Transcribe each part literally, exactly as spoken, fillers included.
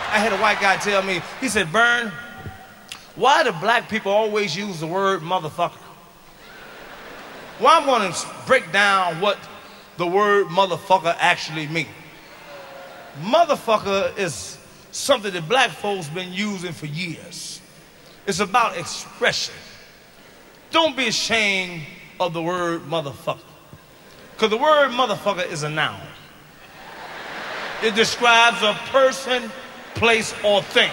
I had a white guy tell me, he said, Vern, why do black people always use the word motherfucker? Well, I'm going to break down what the word motherfucker actually means. Motherfucker is something that black folks been using for years. It's about expression. Don't be ashamed of the word motherfucker, because the word motherfucker is a noun. It describes a person, place, or thing.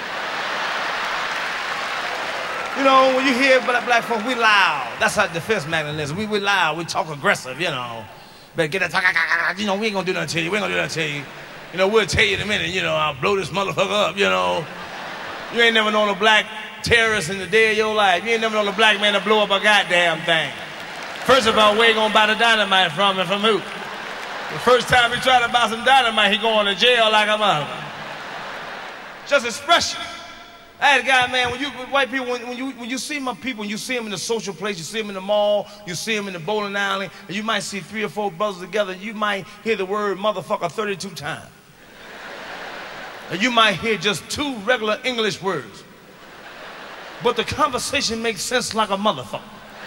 You know, when you hear black, black folks, we loud. That's our defense mechanism. We, we loud, we talk aggressive, you know. Better get that talk, you know, we ain't gonna do nothing to you, we ain't gonna do nothing to you. You know, we'll tell you in a minute, you know, I'll blow this motherfucker up, you know. You ain't never known a black terrorist in the day of your life. You ain't never known a black man to blow up a goddamn thing. First of all, where you gonna buy the dynamite from and from who? The first time he tried to buy some dynamite, he going to jail like a mother. Just expression. I had a guy, man, when you, white people, when, when, you, when you see my people, when you see them in the social place, you see them in the mall, you see them in the bowling alley, and you might see three or four brothers together, you might hear the word motherfucker thirty-two times. And you might hear just two regular English words. But the conversation makes sense like a motherfucker.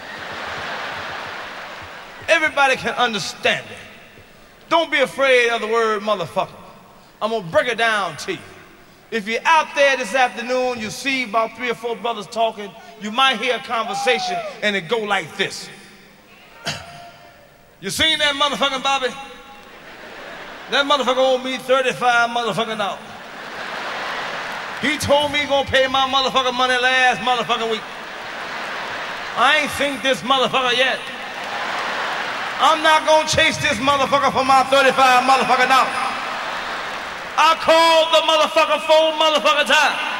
Everybody can understand it. Don't be afraid of the word motherfucker. I'm gonna break it down to you. If you're out there this afternoon, you see about three or four brothers talking, you might hear a conversation and it go like this. You seen that motherfucking Bobby? That motherfucker owed me thirty-five motherfucking dollars. He told me he gonna pay my motherfucking money last motherfucking week. I ain't seen this motherfucker yet. I'm not gonna chase this motherfucker for my thirty-five motherfucking dollars. I called the motherfucker four motherfucking times.